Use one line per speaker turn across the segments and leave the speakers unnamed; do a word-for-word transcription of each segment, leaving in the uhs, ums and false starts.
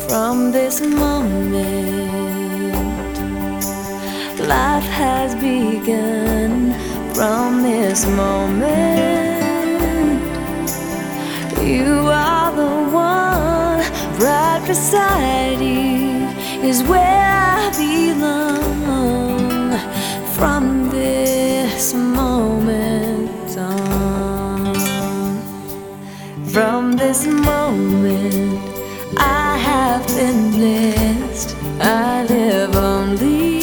From this moment, life has begun. From this moment, you are the one. Right beside you is where I belong. From this moment on, from this moment, I have been blessed. I live only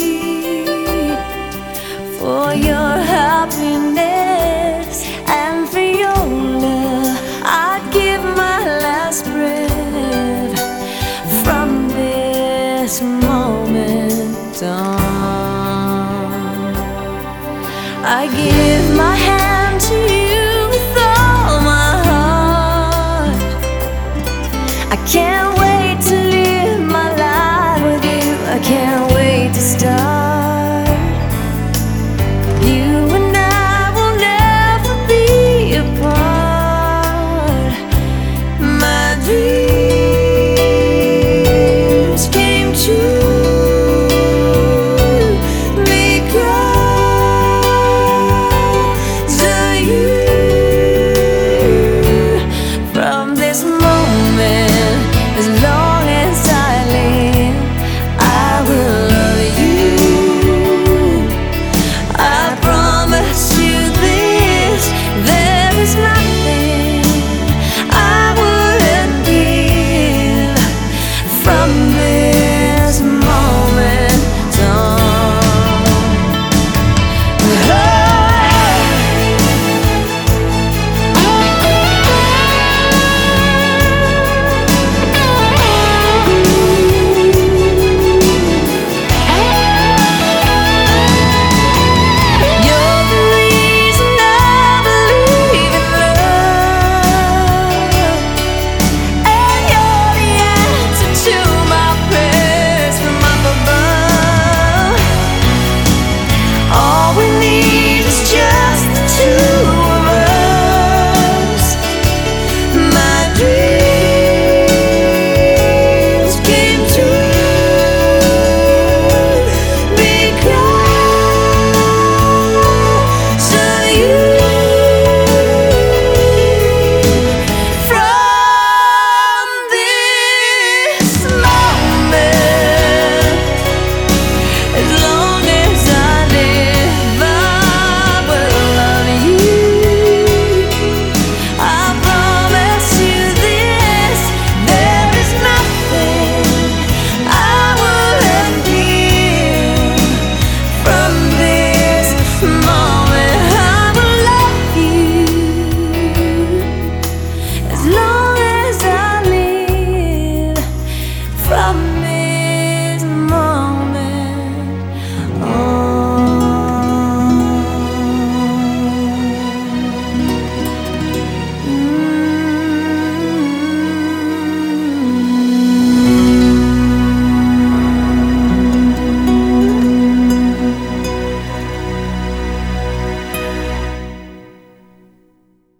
for your happiness and for your love. I'd give my last breath. From this moment on, I give my hand to you with all my heart. I can't